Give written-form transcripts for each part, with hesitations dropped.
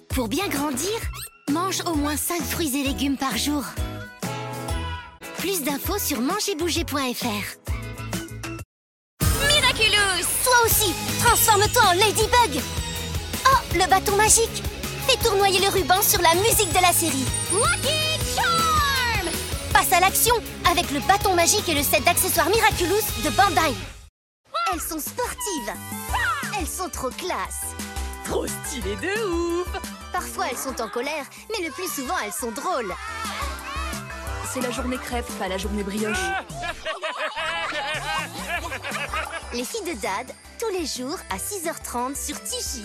Pour bien grandir, mange au moins 5 fruits et légumes par jour. Plus d'infos sur mangerbouger.fr. Miraculous! Toi aussi, transforme-toi en Ladybug. Oh, le bâton magique. Fais tournoyer le ruban sur la musique de la série. Lucky Charm! Passe à l'action avec le bâton magique et le set d'accessoires Miraculous de Bandai. Elles sont sportives. Elles sont trop classe. Trop stylé de ouf! Parfois, elles sont en colère, mais le plus souvent, elles sont drôles. C'est la journée crêpe, pas la journée brioche. Les filles de Dad, tous les jours à 6h30 sur Tichy.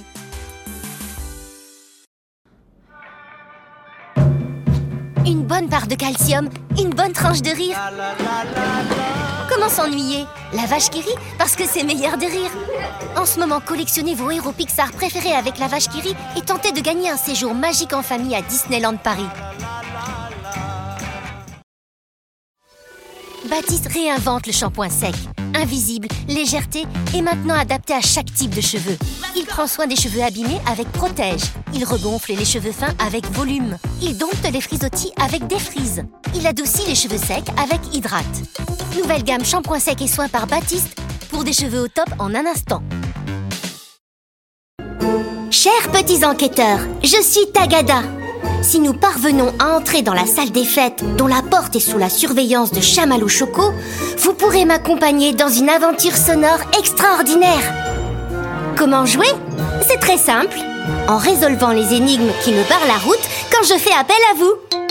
Une bonne part de calcium, une bonne tranche de rire. Comment s'ennuyer? La vache qui rit parce que c'est meilleur de rire. En ce moment, collectionnez vos héros Pixar préférés avec la vache qui rit et tentez de gagner un séjour magique en famille à Disneyland Paris. Baptiste réinvente le shampoing sec. Invisible, légèreté et maintenant adapté à chaque type de cheveux. Il prend soin des cheveux abîmés avec Protège. Il regonfle les cheveux fins avec Volume. Il dompte les frisottis avec Défrise. Il adoucit les cheveux secs avec Hydrate. Nouvelle gamme shampoing sec et soins par Baptiste pour des cheveux au top en un instant. Chers petits enquêteurs, je suis Tagada. Si nous parvenons à entrer dans la salle des fêtes, dont la porte est sous la surveillance de Chamallow Choco, vous pourrez m'accompagner dans une aventure sonore extraordinaire. Comment jouer? C'est très simple, en résolvant les énigmes qui me barrent la route quand je fais appel à vous.